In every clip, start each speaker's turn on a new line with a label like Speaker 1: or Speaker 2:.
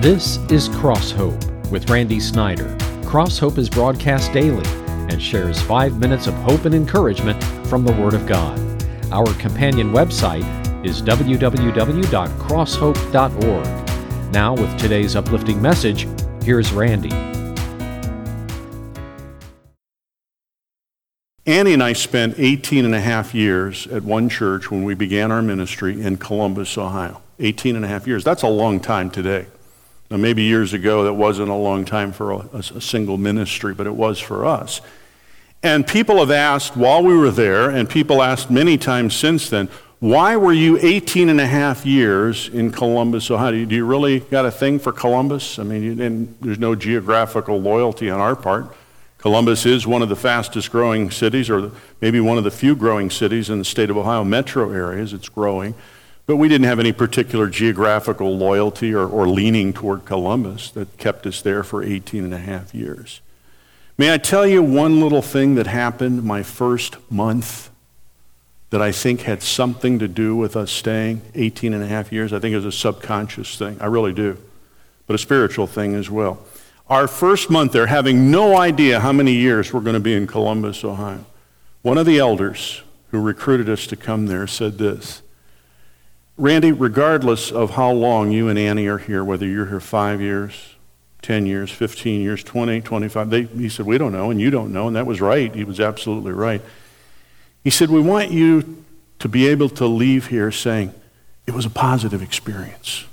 Speaker 1: This is Cross Hope with Randy Snyder. Cross Hope is broadcast daily and shares 5 minutes of hope and encouragement from the Word of God. Our companion website is www.crosshope.org. Now, with today's uplifting message, here's Randy.
Speaker 2: Annie and I spent 18 and a half years at one church when we began our ministry in Columbus, Ohio. 18 and a half years. That's a long time today. Now, maybe years ago that wasn't a long time for a single ministry, but it was for us. And people have asked while we were there, and people asked many times since then, why were you 18 and a half years in Columbus, Ohio? Do you really got a thing for Columbus? I mean, there's no geographical loyalty on our part. Columbus is one of the fastest growing cities, or maybe one of the few growing cities in the state of Ohio metro areas. It's growing. But we didn't have any particular geographical loyalty or leaning toward Columbus that kept us there for 18 and a half years. May I tell you one little thing that happened my first month that I think had something to do with us staying 18 and a half years? I think it was a subconscious thing. I really do. But a spiritual thing as well. Our first month there, having no idea how many years we're going to be in Columbus, Ohio, one of the elders who recruited us to come there said this: Randy, regardless of how long you and Annie are here, whether you're here 5 years, 10 years, 15 years, 20, 25, he said, we don't know, and you don't know, and that was right. He was absolutely right. He said, we want you to be able to leave here saying, it was a positive experience.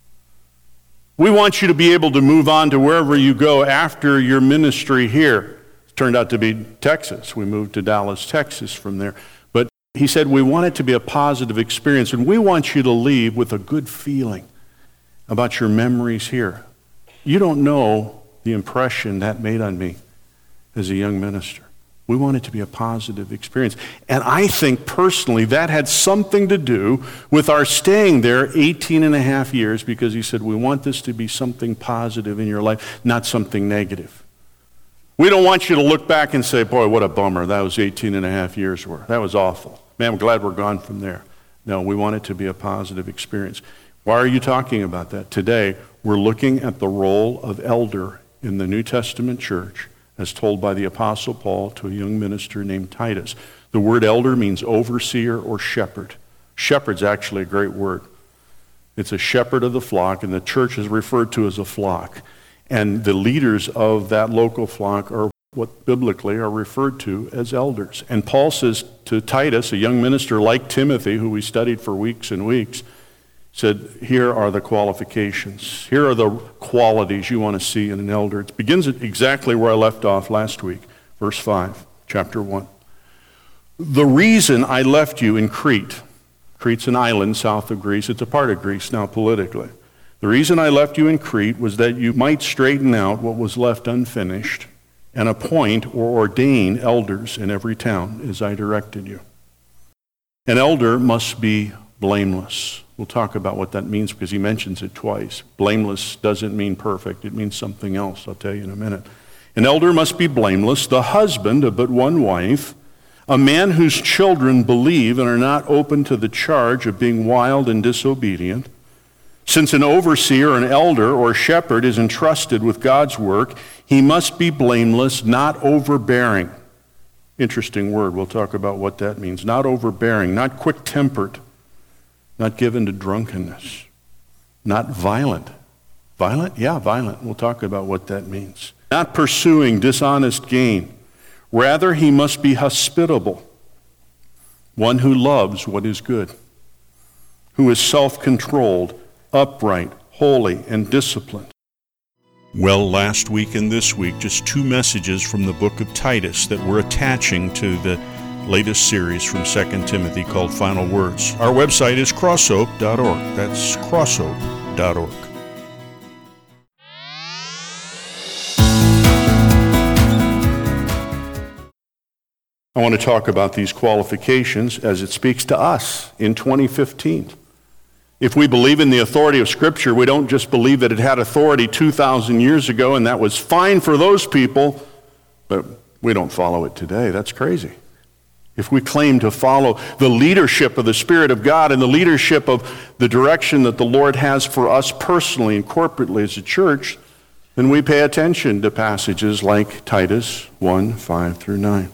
Speaker 2: We want you to be able to move on to wherever you go after your ministry here. It turned out to be Texas. We moved to Dallas, Texas from there. He said, we want it to be a positive experience, and we want you to leave with a good feeling about your memories here. You don't know the impression that made on me as a young minister. We want it to be a positive experience. And I think personally that had something to do with our staying there 18 and a half years, because he said, we want this to be something positive in your life, not something negative. We don't want you to look back and say, boy, what a bummer, that was 18 and a half years worth. That was awful. Man, I'm glad we're gone from there. No, we want it to be a positive experience. Why are you talking about that? Today, we're looking at the role of elder in the New Testament church as told by the Apostle Paul to a young minister named Titus. The word elder means overseer or shepherd. Shepherd's actually a great word. It's a shepherd of the flock, and the church is referred to as a flock. And the leaders of that local flock are what biblically are referred to as elders. And Paul says to Titus, a young minister like Timothy, who we studied for weeks and weeks, said, here are the qualifications. Here are the qualities you want to see in an elder. It begins at exactly where I left off last week, verse 5, chapter 1. The reason I left you in Crete, Crete's an island south of Greece. It's a part of Greece now politically. The reason I left you in Crete was that you might straighten out what was left unfinished and appoint or ordain elders in every town as I directed you. An elder must be blameless. We'll talk about what that means because he mentions it twice. Blameless doesn't mean perfect. It means something else. I'll tell you in a minute. An elder must be blameless, the husband of but one wife, a man whose children believe and are not open to the charge of being wild and disobedient. Since an overseer, an elder, or shepherd is entrusted with God's work, he must be blameless, not overbearing. Interesting word. We'll talk about what that means. Not overbearing, not quick-tempered, not given to drunkenness, not violent. Violent? Yeah, violent. We'll talk about what that means. Not pursuing dishonest gain. Rather, he must be hospitable, one who loves what is good, who is self-controlled, upright, holy, and disciplined. Well, last week and this week, just two messages from the book of Titus that we're attaching to the latest series from 2 Timothy called Final Words. Our website is crosshope.org. That's crosshope.org. I want to talk about these qualifications as it speaks to us in 2015. If we believe in the authority of Scripture, we don't just believe that it had authority 2,000 years ago and that was fine for those people, but we don't follow it today. That's crazy. if we claim to follow the leadership of the Spirit of God and the leadership of the direction that the Lord has for us personally and corporately as a church, then we pay attention to passages like Titus 1, 5 through 9.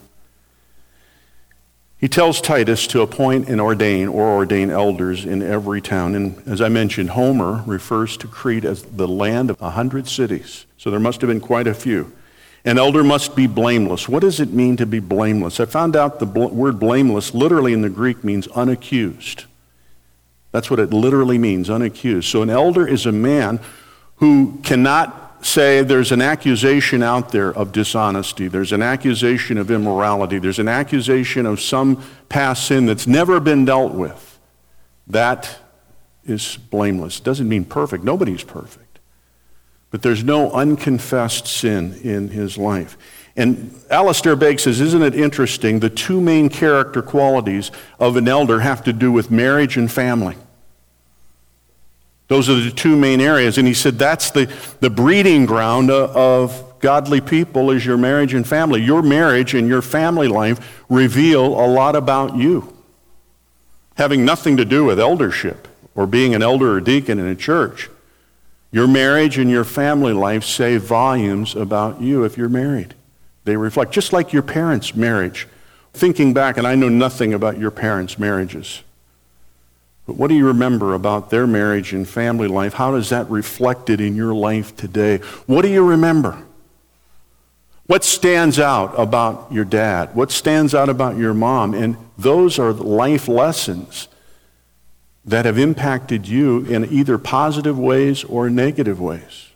Speaker 2: He tells Titus to appoint and ordain elders in every town. And as I mentioned, Homer refers to Crete as the land of 100 cities. So there must have been quite a few. An elder must be blameless. What does it mean to be blameless? I found out the word blameless literally in the Greek means unaccused. That's what it literally means, unaccused. So an elder is a man who cannot say there's an accusation out there of dishonesty, there's an accusation of immorality, there's an accusation of some past sin that's never been dealt with. That is blameless. It doesn't mean perfect. Nobody's perfect. But there's no unconfessed sin in his life. And Alistair Begg says, isn't it interesting, the two main character qualities of an elder have to do with marriage and family. Those are the two main areas. And he said that's the breeding ground of godly people is your marriage and family. Your marriage and your family life reveal a lot about you. Having nothing to do with eldership or being an elder or deacon in a church. Your marriage and your family life say volumes about you if you're married. They reflect, just like your parents' marriage. Thinking back, and I know nothing about your parents' marriages, but what do you remember about their marriage and family life? How is that reflected in your life today? What do you remember? What stands out about your dad? What stands out about your mom? And those are life lessons that have impacted you in either positive ways or negative ways.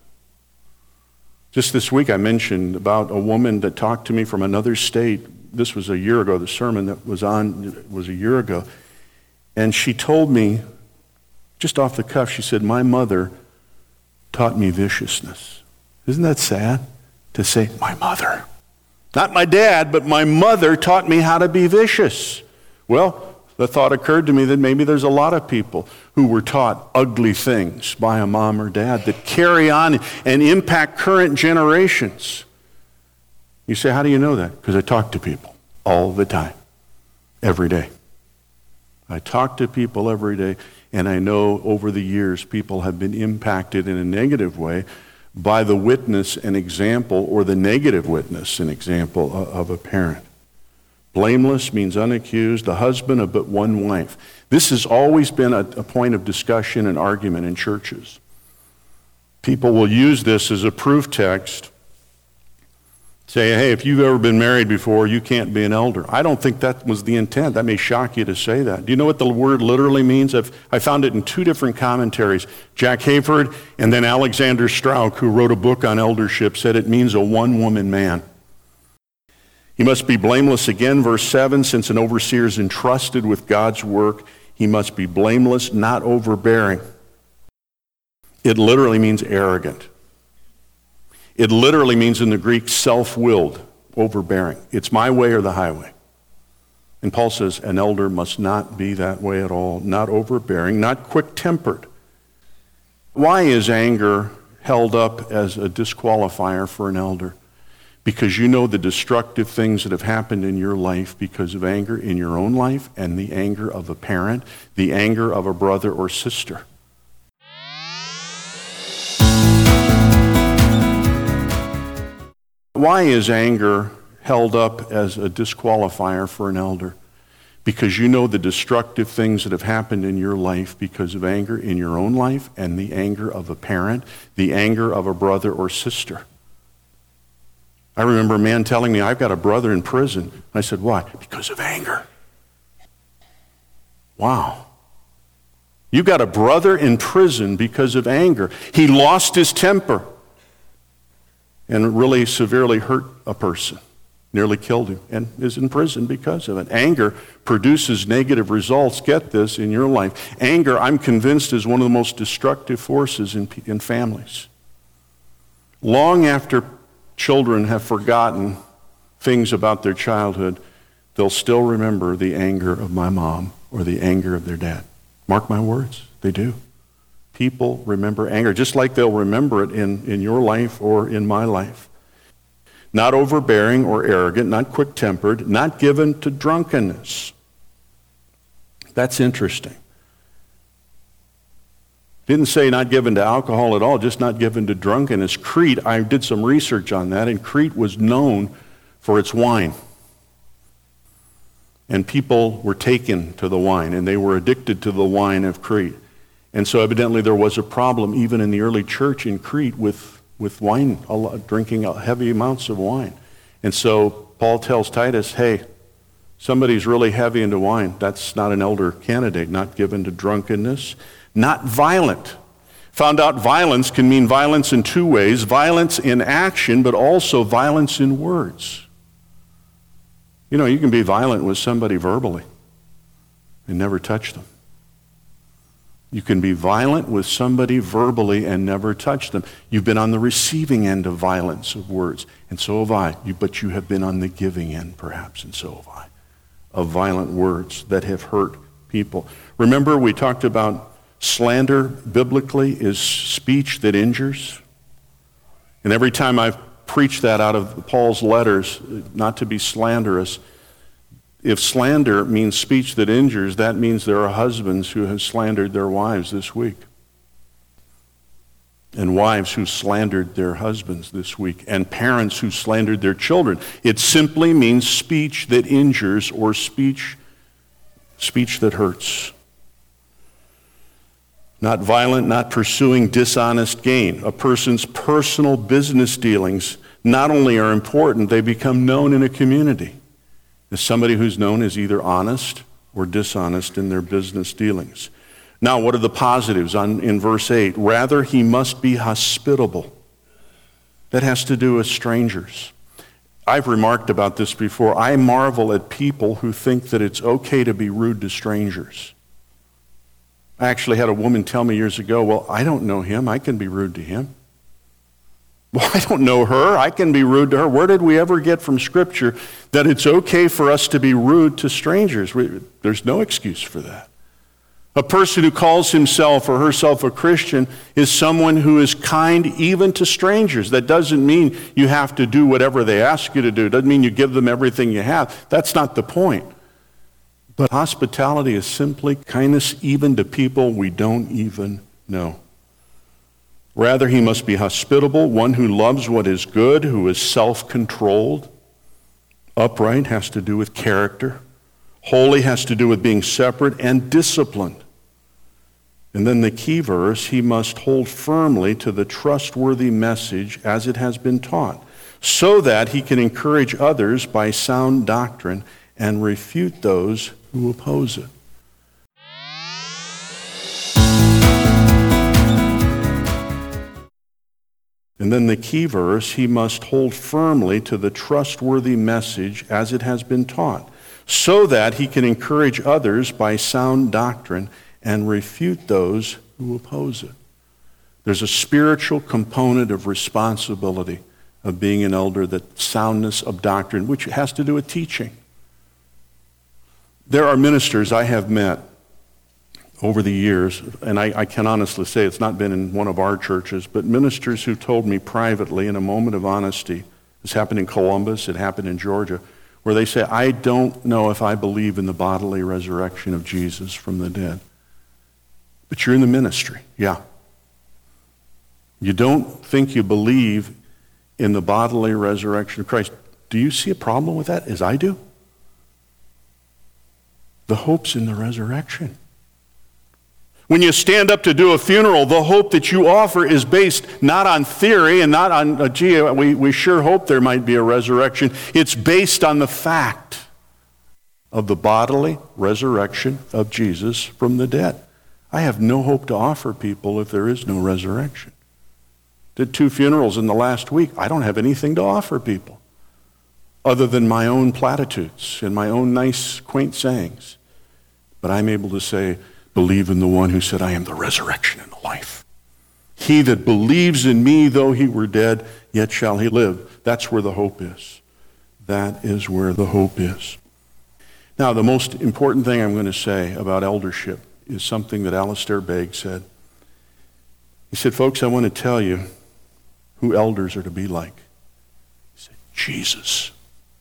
Speaker 2: Just this week I mentioned about a woman that talked to me from another state. This was a year ago. The sermon that was on was a year ago. And she told me, just off the cuff, she said, my mother taught me viciousness. Isn't that sad to say, my mother? Not my dad, but my mother taught me how to be vicious. Well, the thought occurred to me that maybe there's a lot of people who were taught ugly things by a mom or dad that carry on and impact current generations. You say, how do you know that? Because I talk to people all the time, every day. I talk to people every day, and I know over the years people have been impacted in a negative way by the witness and example or the negative witness and example of a parent. Blameless means unaccused, a husband of but one wife. This has always been a point of discussion and argument in churches. People will use this as a proof text, say, hey, if you've ever been married before, you can't be an elder. I don't think that was the intent. That may shock you to say that. Do you know what the word literally means? I found it in two different commentaries. Jack Hayford and then Alexander Strauch, who wrote a book on eldership, said it means a one-woman man. He must be blameless again, verse 7, since an overseer is entrusted with God's work, he must be blameless, not overbearing. It literally means arrogant. It literally means in the Greek self-willed, overbearing. It's my way or the highway. And Paul says an elder must not be that way at all, not overbearing, not quick-tempered. Why is anger held up as a disqualifier for an elder? Because you know the destructive things that have happened in your life because of anger in your own life and the anger of a parent, the anger of a brother or sister. Why is anger held up as a disqualifier for an elder? Because you know the destructive things that have happened in your life because of anger in your own life and the anger of a parent, the anger of a brother or sister. I remember a man telling me, I've got a brother in prison. I said, why? Because of anger. Wow. You've got a brother in prison because of anger. He lost his temper and really severely hurt a person, nearly killed him, and is in prison because of it. Anger produces negative results. Get this in your life. Anger, I'm convinced, is one of the most destructive forces in families. Long after children have forgotten things about their childhood, they'll still remember the anger of my mom or the anger of their dad. Mark my words, they do. People remember anger, just like they'll remember it in your life or in my life. not overbearing or arrogant, not quick-tempered, not given to drunkenness. That's interesting. Didn't say not given to alcohol at all, just not given to drunkenness. Crete, I did some research on that, and Crete was known for its wine. And people were taken to the wine, and they were addicted to the wine of Crete. And so evidently there was a problem even in the early church in Crete with wine, drinking heavy amounts of wine. And so Paul tells Titus, hey, somebody's really heavy into wine. That's not an elder candidate, not given to drunkenness, not violent. Found out violence can mean violence in two ways, violence in action, but also violence in words. You know, you can be violent with somebody verbally and never touch them. You can be violent with somebody verbally and never touch them. You've been on the receiving end of violence of words, and so have I. But you have been on the giving end, perhaps, and so have I, of violent words that have hurt people. Remember, we talked about slander biblically is speech that injures. And every time I've preached that out of Paul's letters, not to be slanderous, if slander means speech that injures, that means there are husbands who have slandered their wives this week. And wives who slandered their husbands this week. And parents who slandered their children. It simply means speech that injures or speech that hurts. Not violent, not pursuing dishonest gain. A person's personal business dealings not only are important, they become known in a community as somebody who's known as either honest or dishonest in their business dealings. Now, what are the positives in verse 8? Rather, he must be hospitable. That has to do with strangers. I've remarked about this before. I marvel at people who think that it's okay to be rude to strangers. I actually had a woman tell me years ago, well, I don't know him. I can be rude to him. Well, I don't know her. I can be rude to her. Where did we ever get from Scripture that it's okay for us to be rude to strangers? There's no excuse for that. A person who calls himself or herself a Christian is someone who is kind even to strangers. That doesn't mean you have to do whatever they ask you to do. It doesn't mean you give them everything you have. That's not the point. But hospitality is simply kindness even to people we don't even know. Rather, he must be hospitable, one who loves what is good, who is self-controlled. Upright has to do with character. Holy has to do with being separate and disciplined. And then the key verse, he must hold firmly to the trustworthy message as it has been taught, so that he can encourage others by sound doctrine and refute those who oppose it. And then the key verse, he must hold firmly to the trustworthy message as it has been taught, so that he can encourage others by sound doctrine and refute those who oppose it. There's a spiritual component of responsibility of being an elder, that soundness of doctrine, which has to do with teaching. There are ministers I have met over the years, and I can honestly say it's not been in one of our churches, but ministers who told me privately in a moment of honesty, this happened in Columbus, it happened in Georgia, where they say, I don't know if I believe in the bodily resurrection of Jesus from the dead. But you're in the ministry, yeah. You don't think you believe in the bodily resurrection of Christ. Do you see a problem with that, as I do? The hope's in the resurrection. When you stand up to do a funeral, the hope that you offer is based not on theory and not on, we sure hope there might be a resurrection. It's based on the fact of the bodily resurrection of Jesus from the dead. I have no hope to offer people if there is no resurrection. Did 2 funerals in the last week. I don't have anything to offer people other than my own platitudes and my own nice, quaint sayings. But I'm able to say, believe in the one who said, I am the resurrection and the life. He that believes in me, though he were dead, yet shall he live. That's where the hope is. That is where the hope is. Now, the most important thing I'm going to say about eldership is something that Alistair Begg said. He said, folks, I want to tell you who elders are to be like. He said, Jesus.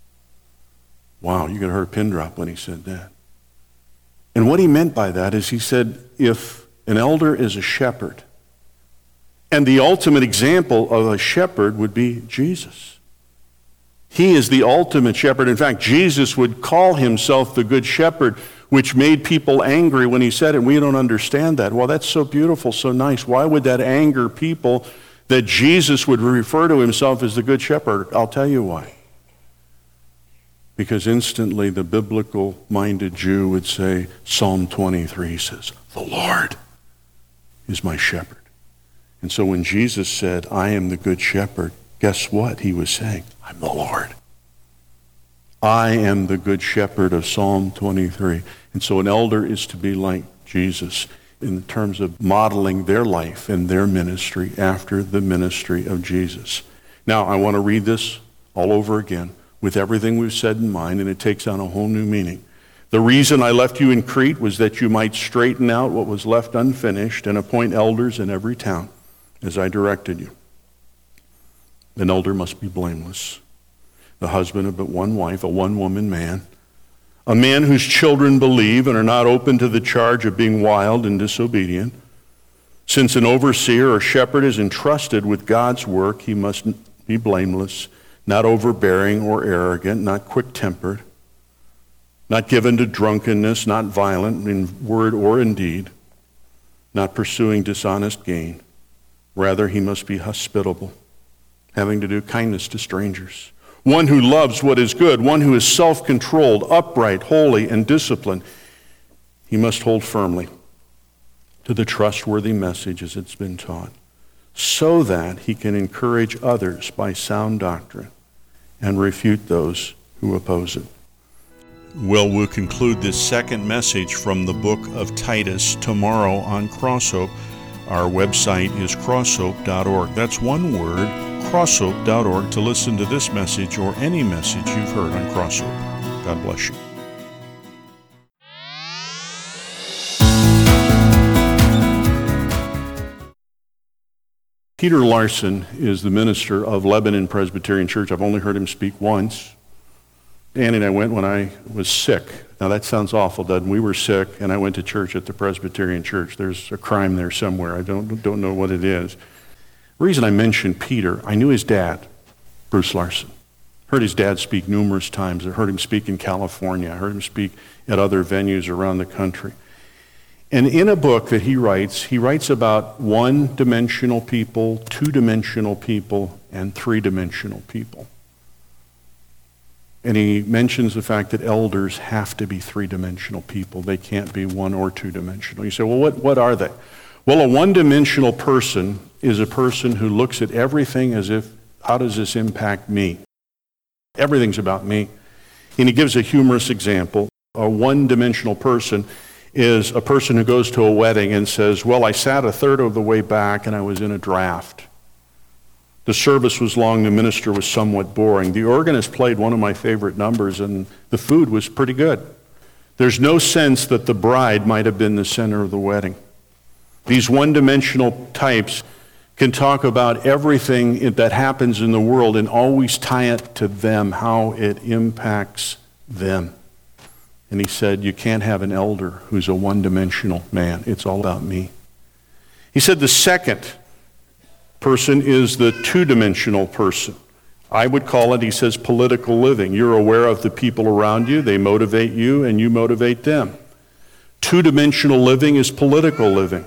Speaker 2: Wow, you could have heard a pin drop when he said that. And what he meant by that is he said, if an elder is a shepherd, and the ultimate example of a shepherd would be Jesus. He is the ultimate shepherd. In fact, Jesus would call himself the good shepherd, which made people angry when he said it. We don't understand that. Well, that's so beautiful, so nice. Why would that anger people that Jesus would refer to himself as the good shepherd? I'll tell you why. Because instantly the biblical-minded Jew would say, Psalm 23 says, the Lord is my shepherd. And so when Jesus said, I am the good shepherd, guess what he was saying? I'm the Lord. I am the good shepherd of Psalm 23. And so an elder is to be like Jesus in terms of modeling their life and their ministry after the ministry of Jesus. Now, I want to read this all over again with everything we've said in mind, and it takes on a whole new meaning. The reason I left you in Crete was that you might straighten out what was left unfinished and appoint elders in every town, as I directed you. An elder must be blameless, the husband of but one wife, a one-woman man, a man whose children believe and are not open to the charge of being wild and disobedient. Since an overseer or shepherd is entrusted with God's work, he must be blameless, not overbearing or arrogant, not quick-tempered, not given to drunkenness, not violent in word or in deed, not pursuing dishonest gain. Rather, he must be hospitable, having to do kindness to strangers. One who loves what is good, one who is self-controlled, upright, holy, and disciplined. He must hold firmly to the trustworthy message as it's been taught, so that he can encourage others by sound doctrine and refute those who oppose it. Well, we'll conclude this second message from the book of Titus tomorrow on Crosshope. Our website is crosshope.org. That's one word, crosshope.org, to listen to this message or any message you've heard on Crosshope. God bless you. Peter Larson is the minister of Lebanon Presbyterian Church. I've only heard him speak once. Annie and I went when I was sick. Now that sounds awful, doesn't it? We were sick, and I went to church at the Presbyterian Church. There's a crime there somewhere. I don't know what it is. The reason I mentioned Peter, I knew his dad, Bruce Larson. Heard his dad speak numerous times. I heard him speak in California. I heard him speak at other venues around the country. And in a book that he writes about one-dimensional people, two-dimensional people, and three-dimensional people. And he mentions the fact that elders have to be three-dimensional people. They can't be one or two-dimensional. You say, well, what are they? Well, a one-dimensional person is a person who looks at everything as if, how does this impact me? Everything's about me. And he gives a humorous example. A one-dimensional person is a person who goes to a wedding and says, well, I sat a third of the way back and I was in a draft. The service was long, the minister was somewhat boring. The organist played one of my favorite numbers, and the food was pretty good. There's no sense that the bride might have been the center of the wedding. These one-dimensional types can talk about everything that happens in the world and always tie it to them, how it impacts them. And he said, you can't have an elder who's a one-dimensional man. It's all about me. He said the second person is the two-dimensional person. I would call it, he says, political living. You're aware of the people around you, they motivate you, and you motivate them. Two-dimensional living is political living.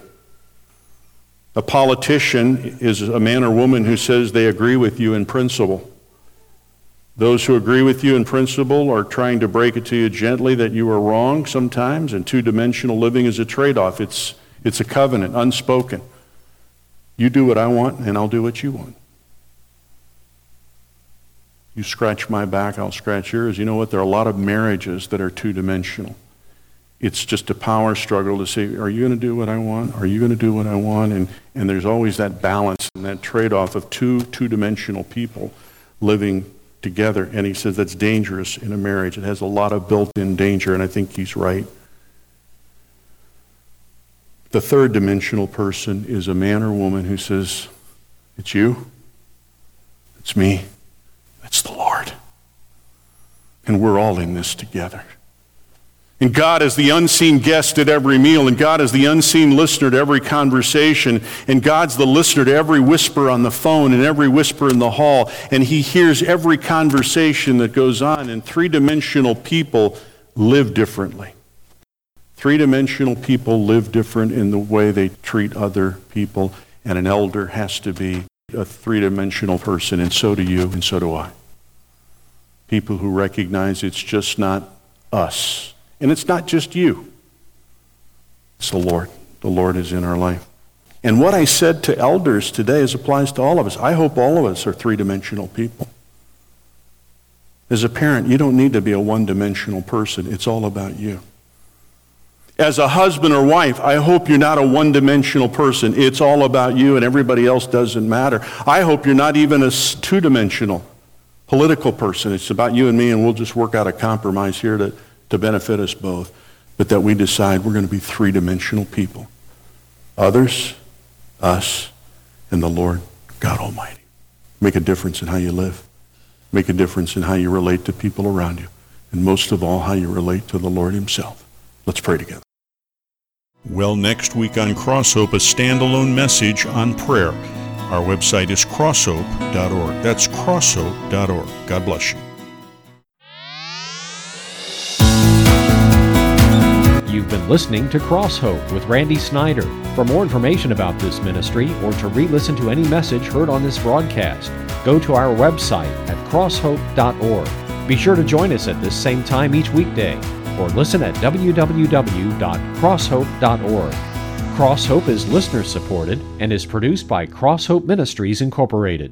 Speaker 2: A politician is a man or woman who says they agree with you in principle. Those who agree with you in principle are trying to break it to you gently that you are wrong sometimes, and two-dimensional living is a trade-off. It's a covenant, unspoken. You do what I want, and I'll do what you want. You scratch my back, I'll scratch yours. You know what? There are a lot of marriages that are two-dimensional. It's just a power struggle to say, are you going to do what I want? Are you going to do what I want? And there's always that balance and that trade-off of two-dimensional people living together. And he says that's dangerous in a marriage. It has a lot of built-in danger, and I think he's right. The third-dimensional person is a man or woman who says, it's you, it's me, it's the Lord. and we're all in this together. And God is the unseen guest at every meal, and God is the unseen listener to every conversation, and God's the listener to every whisper on the phone and every whisper in the hall, and He hears every conversation that goes on, and three-dimensional people live differently. Three-dimensional people live different in the way they treat other people, and an elder has to be a three-dimensional person, and so do you, and so do I. People who recognize it's just not us. And it's not just you. It's the Lord. The Lord is in our life. And what I said to elders today applies to all of us. I hope all of us are three-dimensional people. As a parent, you don't need to be a one-dimensional person. It's all about you. As a husband or wife, I hope you're not a one-dimensional person. It's all about you and everybody else doesn't matter. I hope you're not even a two-dimensional political person. It's about you and me, and we'll just work out a compromise here to benefit us both, but that we decide we're going to be three-dimensional people. Others, us, and the Lord God Almighty. Make a difference in how you live. Make a difference in how you relate to people around you. And most of all, how you relate to the Lord Himself. Let's pray together. Well, next week on Crosshope, a standalone message on prayer. Our website is crosshope.org. That's crosshope.org. God bless you.
Speaker 1: You've been listening to Crosshope with Randy Snyder. For more information about this ministry or to re-listen to any message heard on this broadcast, go to our website at crosshope.org. Be sure to join us at this same time each weekday or listen at www.crosshope.org. Crosshope is listener supported and is produced by Crosshope Ministries Incorporated.